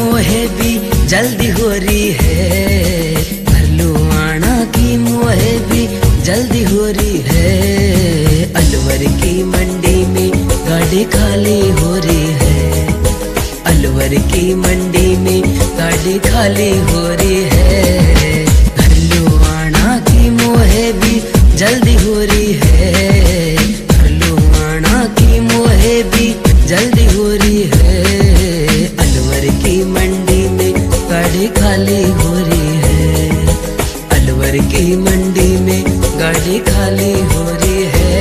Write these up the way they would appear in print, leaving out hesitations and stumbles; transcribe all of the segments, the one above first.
मोहे भी जल्दी हो रही है, भलुआना की मोहे भी जल्दी हो रही है। अलवर की मंडी में गाड़ी खाली हो रही है, अलवर की मंडी में गाड़ी खाली हो रही है। भलुआना की मोहे भी जल्दी हो रही है, भलुआना की मोहे भी जल्दी हो रही है। अलवर की मंडी में गाड़ी खाली हो रही है, अलवर की मंडी में गाड़ी खाली हो रही है।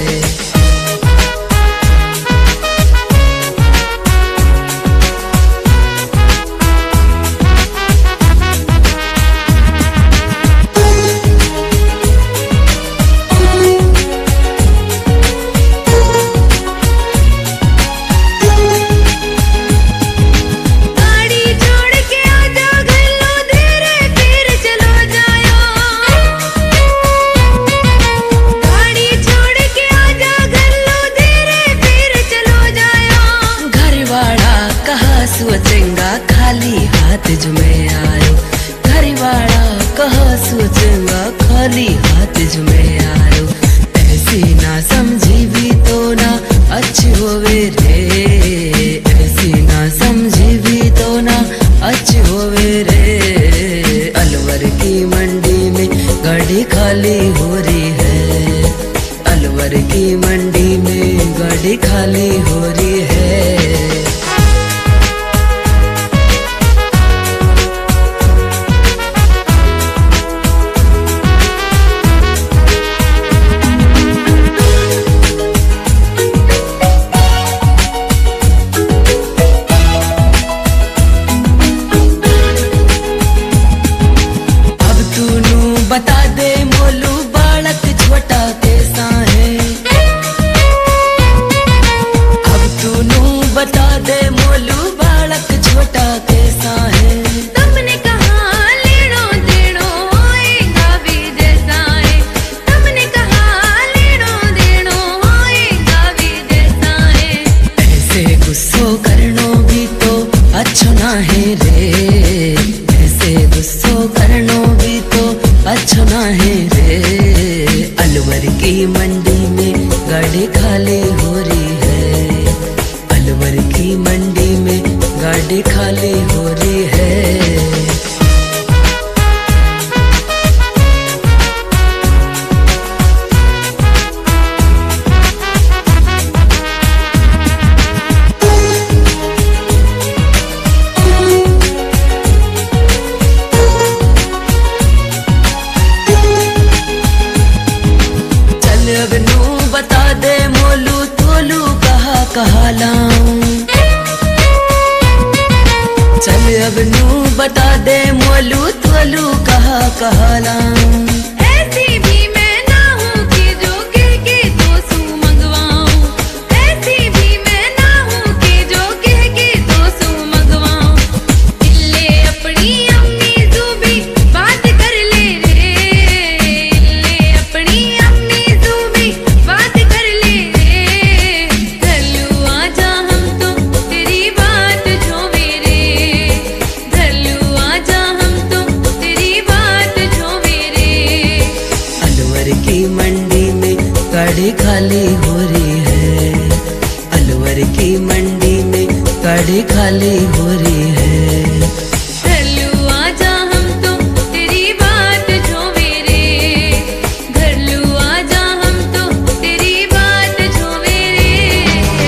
सोचेंगा खाली हाथ जो मैं आयो, घरवाला कहा सोचेंगा खाली हाथ जो मैं आयो। ऐसी ना समझी भी तो ना अच्छी होवे रे, ऐसी ना समझी भी तो ना अच्छी होवे रे। अलवर की मंडी में गाड़ी खाली हो रही है, अलवर की मंडी में गाड़ी खाली हो रही है। बता दे मोलू बालक छोटा कैसा है, अब तूनू बता दे मोलू बालक छोटा कैसा है। तुमने कहा लेनो देनो होएगा भी जैसा है, तुमने कहा लेनो देनो होएगा भी जैसा है। ऐसे गुस्सो करनो भी तो अच्छा ना है रे, ऐसे गुस्सो करनो भी तो अच्छा ना है रे। अलवर की मंडी में गाड़ी खाली हो रही है, अलवर की मंडी में गाड़ी खाली हो रही है। अब नू बता दे मोलू तोलू कहा लाऊं, चल अब नू बता दे मोलू तोलू कहा लाऊं। ऐसी भी मैं ना हूँ कि जो कह के तो सू मंगवाऊं, ऐसी भी मैं ना हूँ कि जो कह के तो सू मंगवाऊं। इल्ले अपनी अम्मी जूबी बात कर ले रे, इल्ले अपनी अम्मी जूबी बात कर ले रे। घरलू आजा हम तो तेरी बात झोवे रे, घरलू आजा हम तो तेरी बात झोवे रे। अलवर की मंडी में गाड़ी खाली हो रही है, अलवर की मंडी में गाड़ी खाली हो रही है।